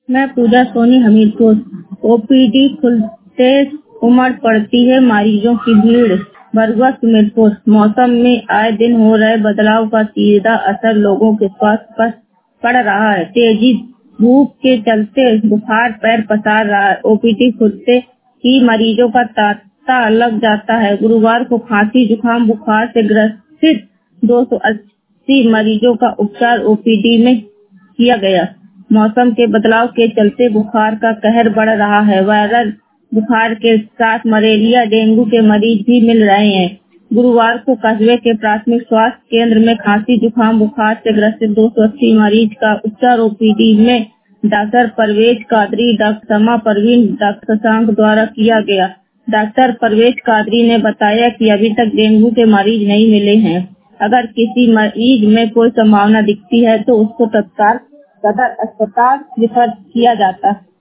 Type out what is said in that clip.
मैं पूजा सोनी हमीरपुर। ओपीडी खुलते उमड़ पड़ती है मरीजों की भीड़। बरुआ सुमेरपुर। मौसम में आए दिन हो रहे बदलाव का सीधा असर लोगों के स्वास्थ्य पर पड़ रहा है। तेजी धूप के चलते बुखार पैर पसार रहा है। ओपीडी खुलते ही मरीजों का तांता लग जाता है। गुरुवार को खांसी जुकाम बुखार से ग्रसित 280 मरीजों का उपचार ओपीडी में किया गया। मौसम के बदलाव के चलते बुखार का कहर बढ़ रहा है। वायरल बुखार के साथ मलेरिया डेंगू के मरीज भी मिल रहे हैं। गुरुवार को कस्बे के प्राथमिक स्वास्थ्य केंद्र में खांसी जुकाम बुखार से ग्रसित 280 मरीज का उपचार ओपीडी में डॉक्टर परवेज कादरी, डॉक्टर समा परवीन, डॉक्टर शशांक द्वारा किया गया। डॉक्टर परवेज कादरी ने बताया कि अभी तक डेंगू के मरीज नहीं मिले हैं। अगर किसी मरीज में कोई संभावना दिखती है तो उसको तत्काल सदर अस्पताल रेफर किया जाता है।